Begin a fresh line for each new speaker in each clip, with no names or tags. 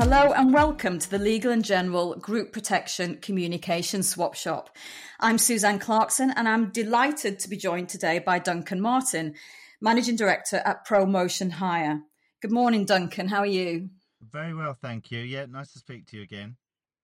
Hello and welcome to the Legal & General Group Protection Communication Swap Shop. I'm Suzanne Clarkson and I'm delighted to be joined today by Duncan Martin, Managing Director at ProMotion Hire. Good morning, Duncan. How are you?
Very well, thank you. Yeah, nice to speak to you again.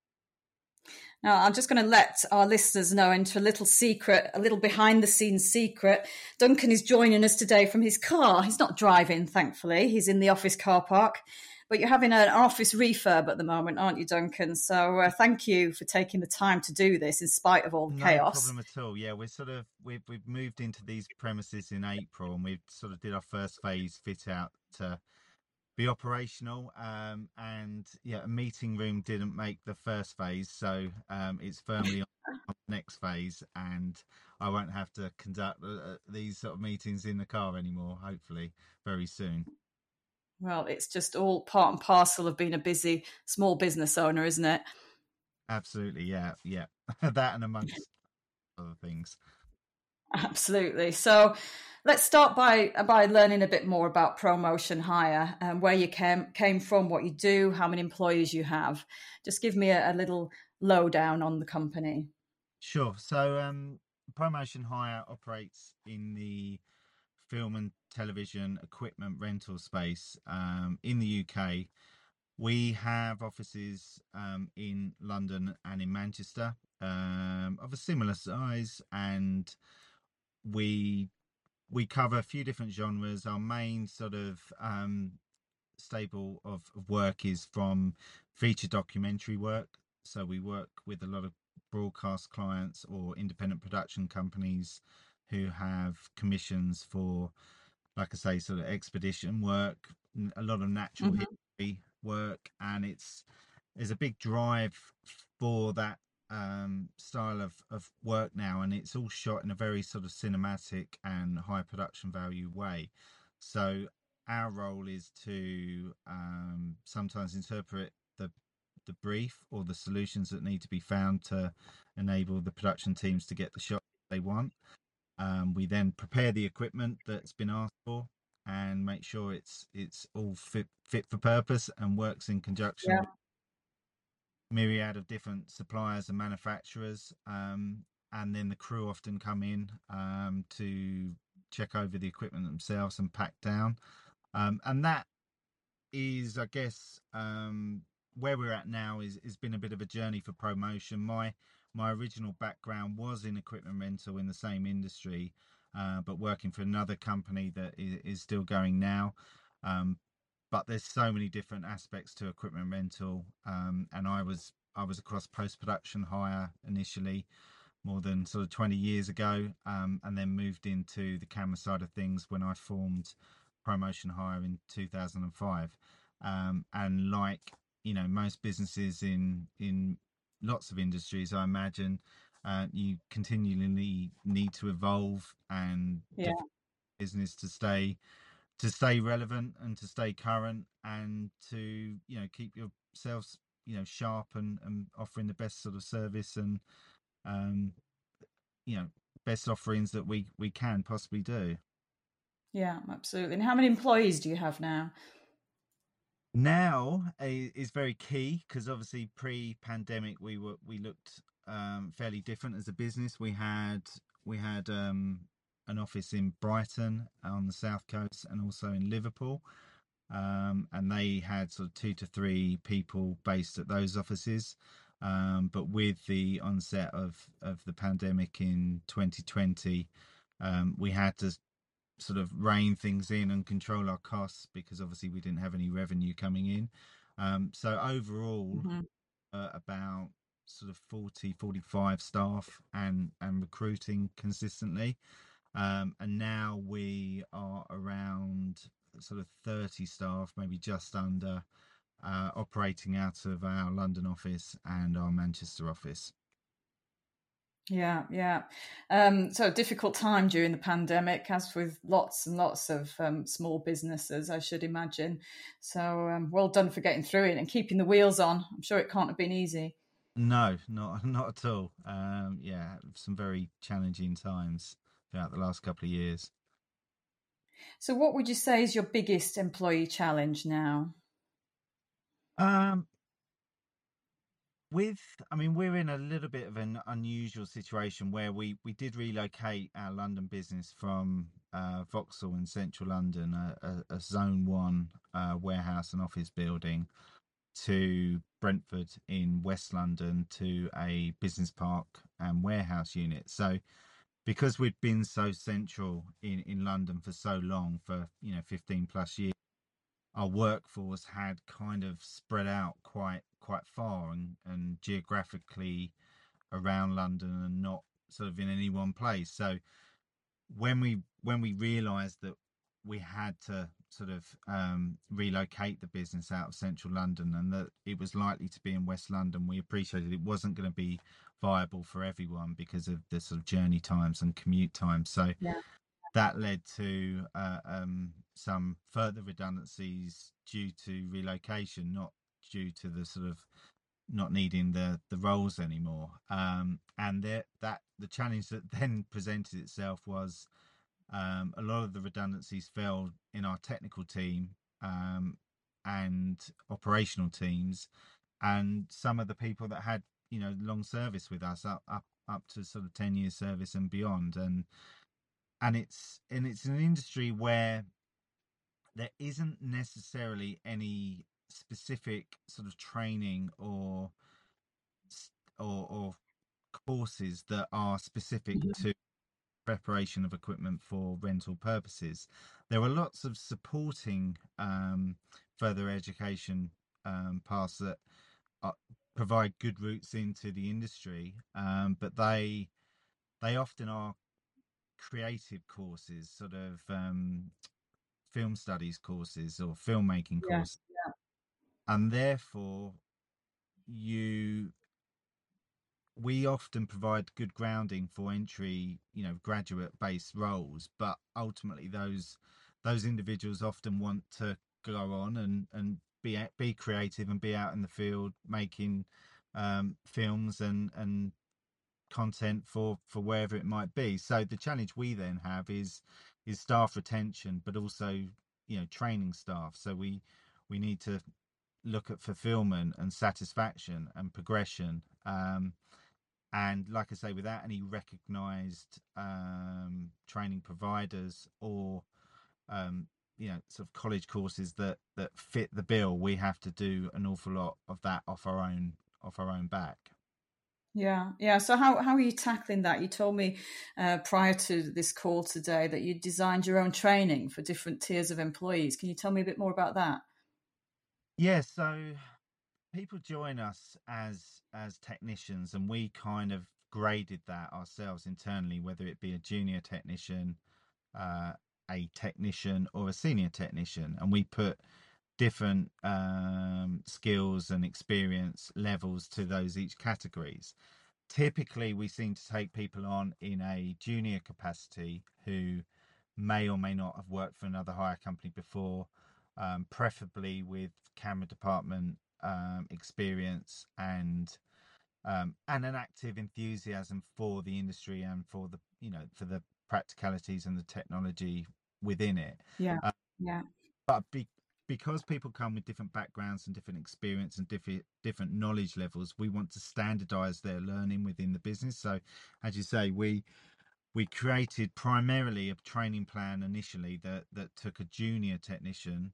Now, I'm just going to let our listeners know into a little secret, a little behind-the-scenes secret. Duncan is joining us today from his car. He's not driving, thankfully. He's in the office car park. But you're having an office refurb at the moment, aren't you, Duncan? So thank you for taking the time to do this in spite of all the chaos.
No problem at all. Yeah, we've moved into these premises in April, and we sort of did our first phase fit out to be operational. And yeah, a meeting room didn't make the first phase, so it's firmly on the next phase, and I won't have to conduct these sort of meetings in the car anymore. Hopefully, very soon.
Well, it's just all part and parcel of being a busy small business owner, isn't it?
Absolutely, yeah. That and amongst other things.
Absolutely. So let's start by learning a bit more about ProMotion Hire and where you came from, what you do, how many employees you have. Just give me a little lowdown on the company.
Sure. So ProMotion Hire operates in the film and television equipment rental space in the UK. We have offices in London and in Manchester of a similar size, and we cover a few different genres. Our main sort of stable of work is from feature documentary work. So we work with a lot of broadcast clients or independent production companies who have commissions for, like I say, sort of expedition work, a lot of natural history work, and there's a big drive for that style of work now, and it's all shot in a very sort of cinematic and high production value way. So our role is to sometimes interpret the brief or the solutions that need to be found to enable the production teams to get the shot they want. We then prepare the equipment that's been asked for and make sure it's all fit for purpose and works in conjunction with myriad of different suppliers and manufacturers. And then the crew often come in to check over the equipment themselves and pack down. And that is, I guess, where we're at now is been a bit of a journey for ProMotion. My original background was in equipment rental in the same industry, but working for another company that is still going now. But there's so many different aspects to equipment rental, and I was across post-production hire initially more than sort of 20 years ago, and then moved into the camera side of things when I formed ProMotion Hire in 2005. And like, most businesses in lots of industries, I imagine, you continually need to evolve and business to stay relevant and to stay current and to keep yourselves sharp and offering the best sort of service and um best offerings that we can possibly do.
Yeah, absolutely. And how many employees do you have now?
Now is very key because obviously pre-pandemic we looked fairly different as a business. We had an office in Brighton on the south coast and also in Liverpool, and they had sort of 2 to 3 people based at those offices. But with the onset of the pandemic in 2020, we had to sort of rein things in and control our costs because obviously we didn't have any revenue coming in. So overall, about sort of 45 staff and recruiting consistently. And now we are around sort of 30 staff, maybe just under, operating out of our London office and our Manchester office.
Yeah. So a difficult time during the pandemic, as with lots and lots of small businesses, I should imagine. So well done for getting through it and keeping the wheels on. I'm sure it can't have been easy.
No, not at all. Yeah, some very challenging times throughout the last couple of years.
So what would you say is your biggest employee challenge now?
we're in a little bit of an unusual situation where we did relocate our London business from Vauxhall in central London, a Zone 1 warehouse and office building, to Brentford in West London to a business park and warehouse unit. So because we'd been so central in London for so long, for 15 plus years, our workforce had kind of spread out quite far and geographically around London, and not sort of in any one place. So when we realised that we had to sort of relocate the business out of central London, and that it was likely to be in West London, we appreciated it wasn't going to be viable for everyone because of the sort of journey times and commute times. So
Yeah.
that led to some further redundancies due to relocation, not due to the sort of not needing the roles anymore. And the challenge that then presented itself was a lot of the redundancies fell in our technical team and operational teams, and some of the people that had long service with us, up to sort of 10 years service and beyond. And it's an industry where there isn't necessarily any specific sort of training or courses that are specific
Mhm.
to preparation of equipment for rental purposes. There are lots of supporting further education paths that are, provide good routes into the industry, but they often are creative courses, sort of film studies courses or filmmaking
Yeah.
courses, and therefore you we often provide good grounding for entry, graduate based roles, but ultimately those individuals often want to go on and be creative and be out in the field making films and content for wherever it might be. So the challenge we then have is staff retention, but also training staff. So we need to look at fulfillment and satisfaction and progression. And like I say, without any recognised training providers or sort of college courses that fit the bill, we have to do an awful lot of that off our own back.
Yeah, yeah. So how are you tackling that? You told me prior to this call today that you designed your own training for different tiers of employees. Can you tell me a bit more about that?
Yeah, so people join us as technicians, and we kind of graded that ourselves internally, whether it be a junior technician, uh, a technician, or a senior technician, and we put different skills and experience levels to those each categories. Typically, we seem to take people on in a junior capacity who may or may not have worked for another hire company before, preferably with camera department experience and an active enthusiasm for the industry and for the practicalities and the technology within it.
Yeah,
Uh,
yeah,
but because people come with different backgrounds and different experience and different knowledge levels, we want to standardize their learning within the business. So, as you say, we created primarily a training plan initially that took a junior technician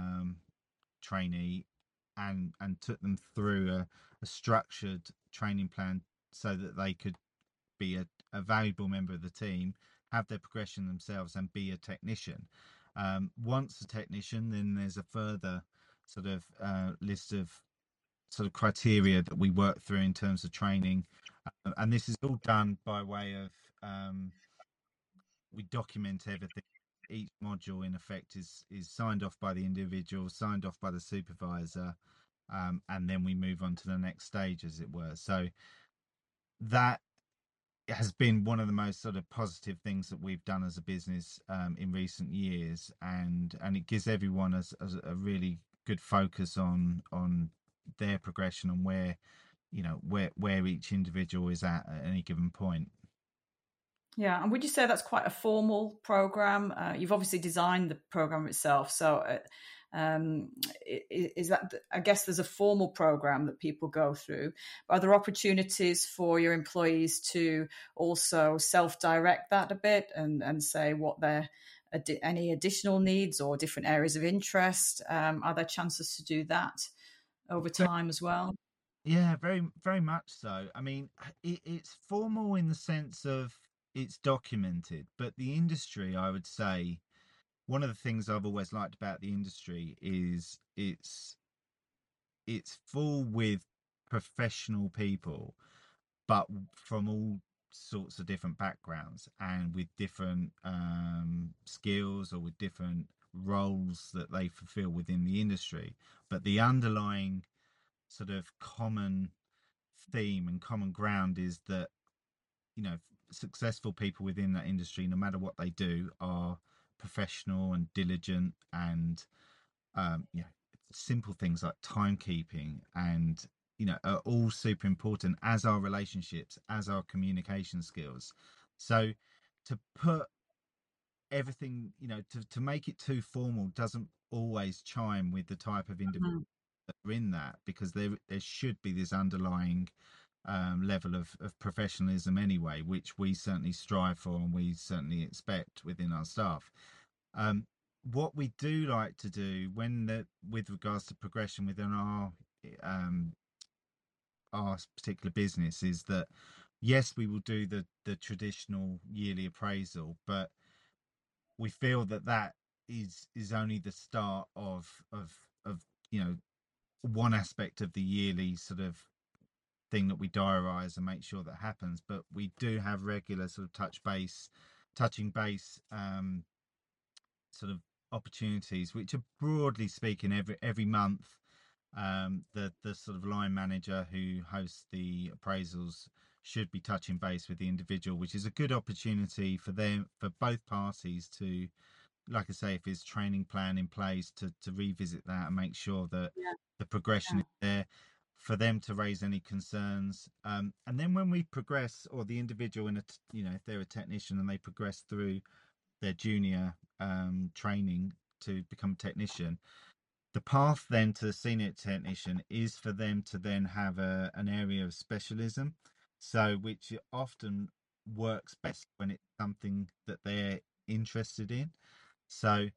trainee and took them through a structured training plan so that they could be a valuable member of the team, have their progression themselves, and be a technician. Once a technician, then there's a further sort of list of sort of criteria that we work through in terms of training, and this is all done by way of we document everything. Each module, in effect, is signed off by the individual, signed off by the supervisor, and then we move on to the next stage, as it were. So that has been one of the most sort of positive things that we've done as a business in recent years, and it gives everyone a really good focus on their progression and where each individual is at any given point.
yeah. And would you say that's quite a formal program? You've obviously designed the program itself. So Um, is that, I guess there's a formal program that people go through. Are there opportunities for your employees to also self-direct that a bit and say what their any additional needs or different areas of interest? Are there chances to do that over time as well?
Yeah, very, very much so. I mean, it's formal in the sense of it's documented, but the industry, I would say, one of the things I've always liked about the industry is it's full with professional people, but from all sorts of different backgrounds and with different skills or with different roles that they fulfill within the industry. But the underlying sort of common theme and common ground is that, you know, successful people within that industry, no matter what they do, are professional and diligent and you know, simple things like timekeeping and, you know, are all super important, as are relationships, as are communication skills. So to put everything, you know, to make it too formal doesn't always chime with the type of individual
Mhm.
that are in that, because there should be this underlying level of professionalism anyway, which we certainly strive for and we certainly expect within our staff. Um, what we do like to do with regards to progression within um, our particular business is that, yes, we will do the traditional yearly appraisal, but we feel that that is only the start of you know, one aspect of the yearly sort of thing that we diarise and make sure that happens. But we do have regular sort of touching base sort of opportunities, which are, broadly speaking, every month. The sort of line manager who hosts the appraisals should be touching base with the individual, which is a good opportunity for them, for both parties to, like I say, if there's training plan in place, to revisit that and make sure that
Yeah,
the progression
yeah.
is there, for them to raise any concerns. And then when we progress, or the individual you know, if they're a technician and they progress through their junior training to become a technician, the path then to senior technician is for them to then have an area of specialism, so which often works best when it's something that they're interested in. So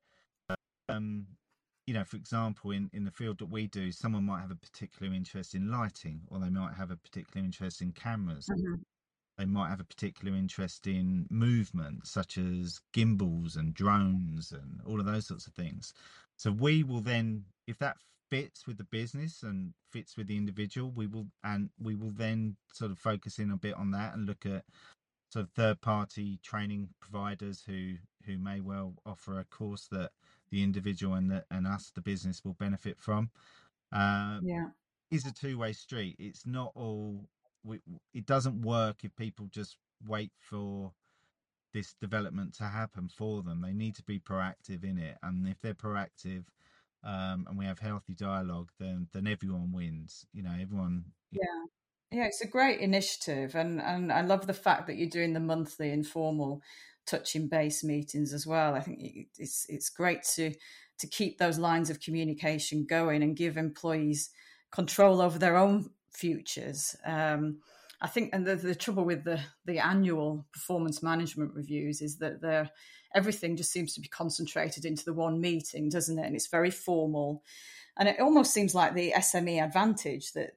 um you know, for example, in the field that we do, someone might have a particular interest in lighting, or they might have a particular interest in cameras,
Mhm.
they might have a particular interest in movement, such as gimbals and drones and all of those sorts of things. So we will then, if that fits with the business and fits with the individual, we will then sort of focus in a bit on that and look at sort of third party training providers who may well offer a course that the individual and us, the business, will benefit from. Uh,
Yeah.
is a two-way street. It's not all. It doesn't work if people just wait for this development to happen for them. They need to be proactive in it, and if they're proactive, and we have healthy dialogue, then everyone wins. You know, everyone.
Yeah. Yeah, it's a great initiative, and I love the fact that you're doing the monthly informal touching base meetings as well. I think it's great to keep those lines of communication going and give employees control over their own futures. I think, and the trouble with the annual performance management reviews is that everything just seems to be concentrated into the one meeting, doesn't it? And it's very formal, and it almost seems like the SME advantage that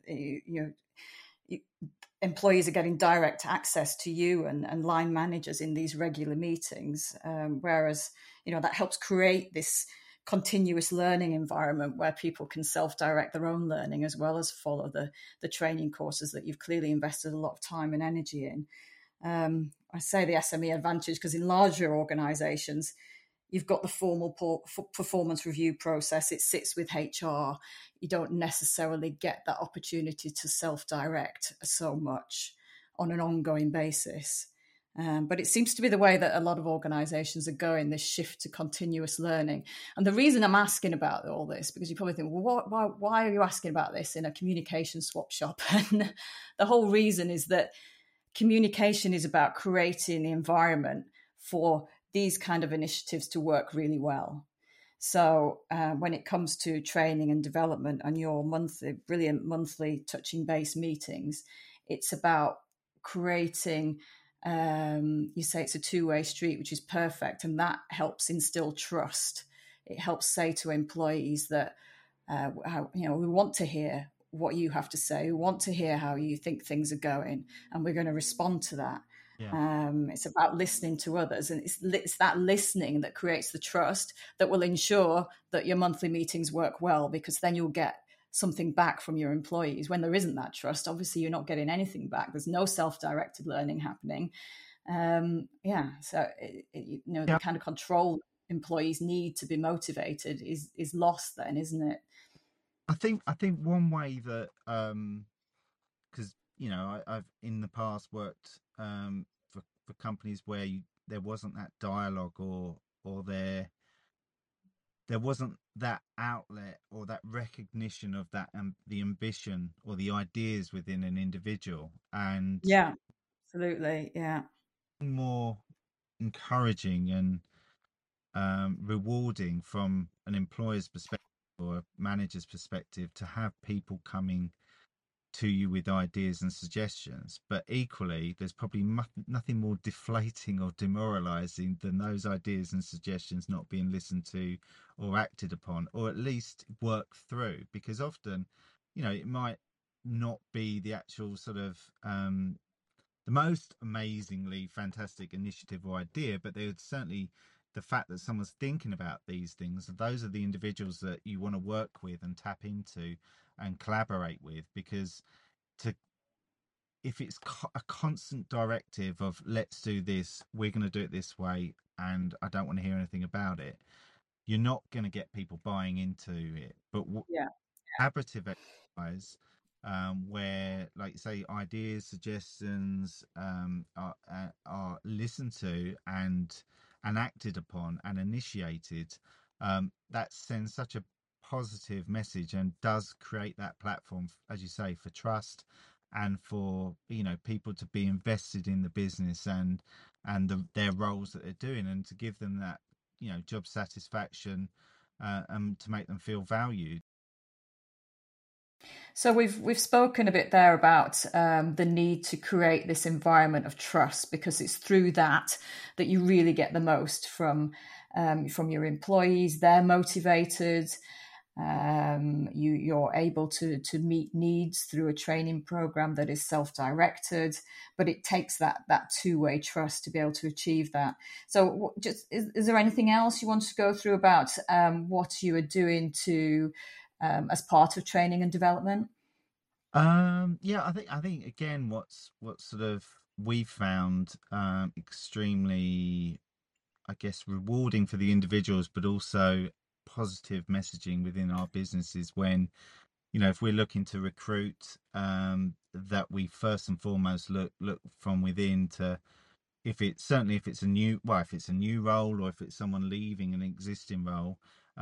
employees are getting direct access to you and line managers in these regular meetings, whereas that helps create this continuous learning environment where people can self-direct their own learning as well as follow the training courses that you've clearly invested a lot of time and energy in. I say the SME advantage because in larger organizations, you've got the formal performance review process. It sits with HR. You don't necessarily get that opportunity to self-direct so much on an ongoing basis. But it seems to be the way that a lot of organizations are going, this shift to continuous learning. And the reason I'm asking about all this, because you probably think, well, why are you asking about this in a communication swap shop? And the whole reason is that communication is about creating the environment for these kind of initiatives to work really well. So when it comes to training and development and your brilliant monthly touching base meetings, it's about creating. You say it's a two-way street, which is perfect, and that helps instill trust. It helps say to employees that we want to hear what you have to say. We want to hear how you think things are going, and we're going to respond to that.
Yeah.
It's about listening to others, and it's that listening that creates the trust that will ensure that your monthly meetings work well, because then you'll get something back from your employees. When there isn't that trust, obviously you're not getting anything back. There's no self-directed learning happening. So the
Yeah.
kind of control employees need to be motivated is lost then, isn't it?
I think one way that because I've in the past worked for companies where there wasn't that dialogue, or there wasn't that outlet or that recognition of that the ambition or the ideas within an individual, and
Yeah, absolutely. Yeah.
more encouraging and rewarding from an employer's perspective or a manager's perspective to have people coming to you with ideas and suggestions. But equally, there's probably nothing more deflating or demoralizing than those ideas and suggestions not being listened to or acted upon, or at least worked through, because often, it might not be the actual sort of the most amazingly fantastic initiative or idea, but they would certainly, the fact that someone's thinking about these things, those are the individuals that you want to work with and tap into and collaborate with. Because to if it's a constant directive of let's do this, we're going to do it this way, and I don't want to hear anything about it, you're not going to get people buying into it. But
Yeah.
collaborative exercise, where, like you say, ideas, suggestions are listened to and acted upon and initiated, that sends such a positive message and does create that platform, as you say, for trust, and for people to be invested in the business and their roles that they're doing, and to give them that job satisfaction, and to make them feel valued.
So we've spoken a bit there about the need to create this environment of trust, because it's through that you really get the most from your employees. They're motivated. You're able to meet needs through a training program that is self-directed, but it takes that two-way trust to be able to achieve that. So just is there anything else you want to go through about what you are doing to as part of training and development?
Yeah, I think again, what sort of we found extremely, I guess, rewarding for the individuals, but also positive messaging within our businesses when, if we're looking to recruit, that we first and foremost look from within to, if it's a new role, or if it's someone leaving an existing role,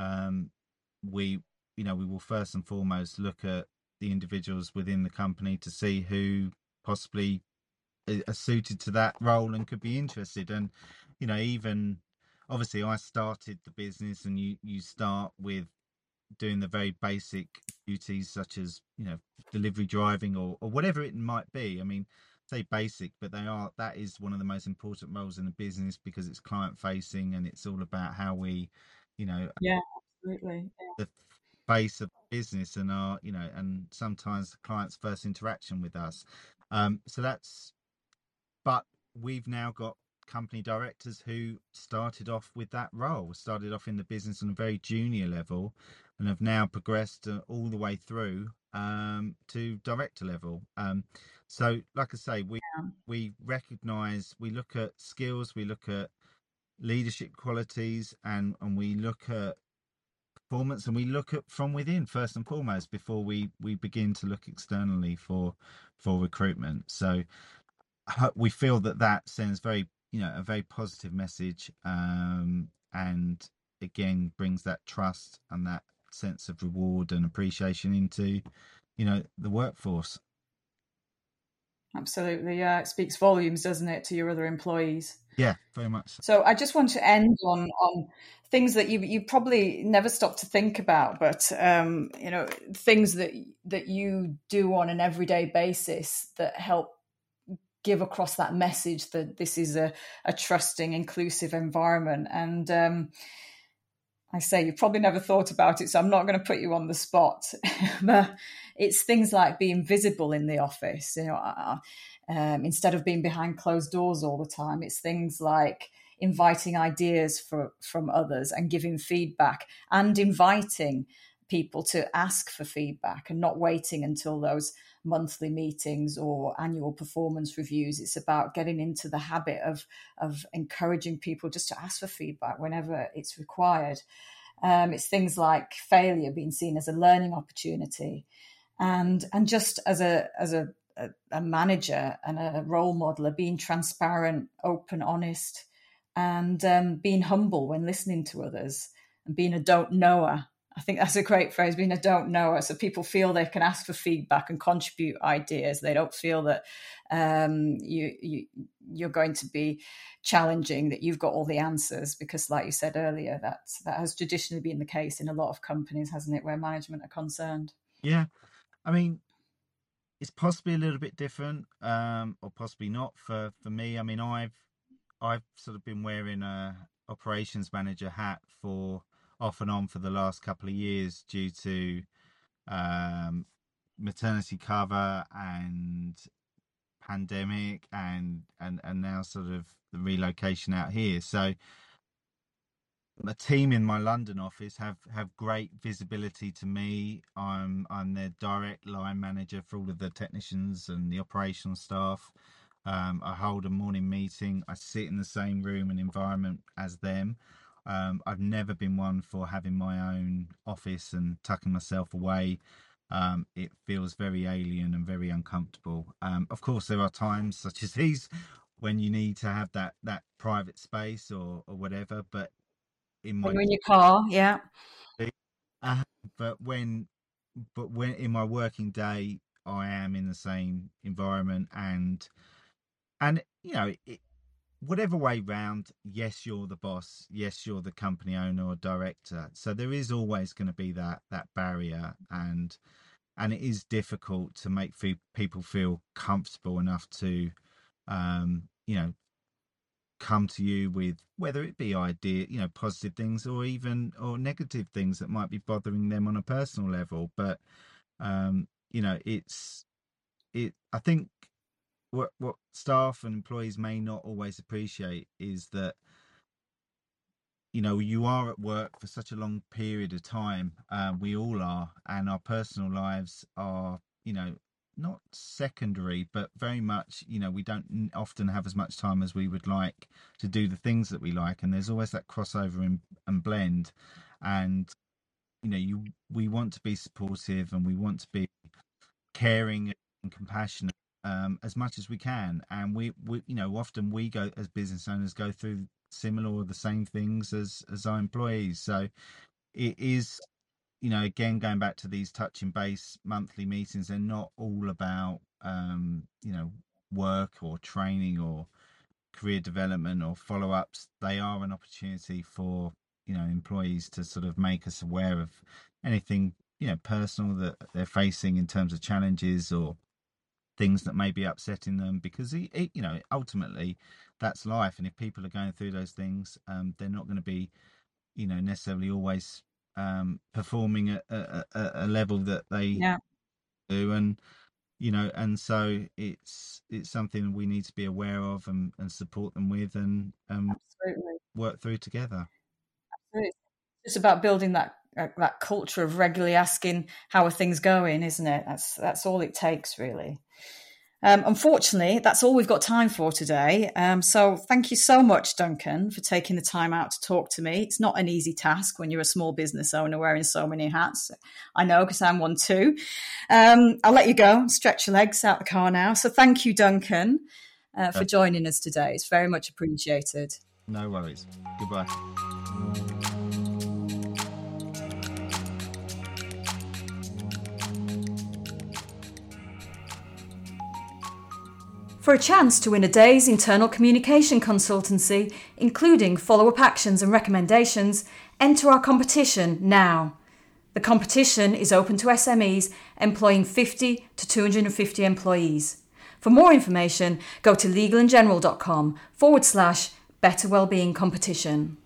we we will first and foremost look at the individuals within the company to see who possibly are suited to that role and could be interested. And even obviously I started the business, and you start with doing the very basic duties, such as delivery driving, or whatever it might be. I mean, say basic, but that is one of the most important roles in a business, because it's client facing, and it's all about how we you know
Yeah, absolutely.
the face of business, and our and sometimes the client's first interaction with us. So that's But we've now got company directors who started off with that role, started off in the business on a very junior level, and have now progressed all the way through to director level. So, like I say, we recognise, we look at skills, we look at leadership qualities, and we look at performance, and we look at from within first and foremost before we begin to look externally for recruitment. So we feel that sends a very positive message, and again brings that trust and that sense of reward and appreciation into the workforce.
Absolutely. Yeah, it speaks volumes, doesn't it, to your other employees?
Yeah, very much so.
So I just want to end on things that you probably never stop to think about, but things that you do on an everyday basis that help give across that message that this is a trusting, inclusive environment. And I say you probably never thought about it, so I'm not going to put you on the spot. But it's things like being visible in the office. Instead of being behind closed doors all the time, it's things like inviting ideas from others and giving feedback, and inviting people to ask for feedback and not waiting until those monthly meetings or annual performance reviews. It's about getting into the habit of encouraging people just to ask for feedback whenever it's required. It's things like failure being seen as a learning opportunity, and just as a manager and a role modeler, being transparent, open, honest, and being humble when listening to others, and being a don't knower. I think that's a great phrase, being a don't knower. So people feel they can ask for feedback and contribute ideas. They don't feel that you're going to be challenging, that you've got all the answers, because like you said earlier, that has traditionally been the case in a lot of companies, hasn't it, where management are concerned.
Yeah, I mean, it's possibly a little bit different, or possibly not for me. I mean, I've sort of been wearing a operations manager hat for off and on for the last couple of years due to maternity cover and pandemic and now sort of the relocation out here. So the team in my London office have great visibility to me. I'm their direct line manager for all of the technicians and the operational staff. I hold a morning meeting. I sit in the same room and environment as them. I've never been one for having my own office and tucking myself away. It feels very alien and very uncomfortable. Of course, there are times such as these when you need to have that private space or whatever. But in my
When you're in your car, yeah.
uh, when in my working day, I am in the same environment, and whatever way round, yes, you're the boss, yes, you're the company owner or director, so there is always going to be that barrier, and it is difficult to make people feel comfortable enough to come to you with, whether it be positive things or negative things that might be bothering them on a personal level. But I think what staff and employees may not always appreciate is that you are at work for such a long period of time. We all are, and our personal lives are not secondary, but very much we don't often have as much time as we would like to do the things that we like, and there's always that crossover and blend. And we want to be supportive, and we want to be caring and compassionate as much as we can. And we often we go as business owners go through similar or the same things as our employees. So it is, again, going back to these touching base monthly meetings, they're not all about work or training or career development or follow-ups. They are an opportunity for employees to sort of make us aware of anything personal that they're facing in terms of challenges or things that may be upsetting them, because ultimately that's life, and if people are going through those things, they're not going to be necessarily always performing at a level that they do, and so it's something we need to be aware of and support them with, and
Absolutely.
work through together.
It's just about building that culture of regularly asking how are things going, isn't it? That's all it takes, really. Unfortunately, that's all we've got time for today. So thank you so much, Duncan, for taking the time out to talk to me. It's not an easy task when you're a small business owner wearing so many hats. I know, because I'm one too. I'll let you go, stretch your legs out the car now. So thank you, Duncan, for joining us today. It's very much appreciated.
No worries. Goodbye.
For a chance to win a day's internal communication consultancy, including follow-up actions and recommendations, enter our competition now. The competition is open to SMEs employing 50 to 250 employees. For more information, go to legalandgeneral.com/Better Wellbeing Competition.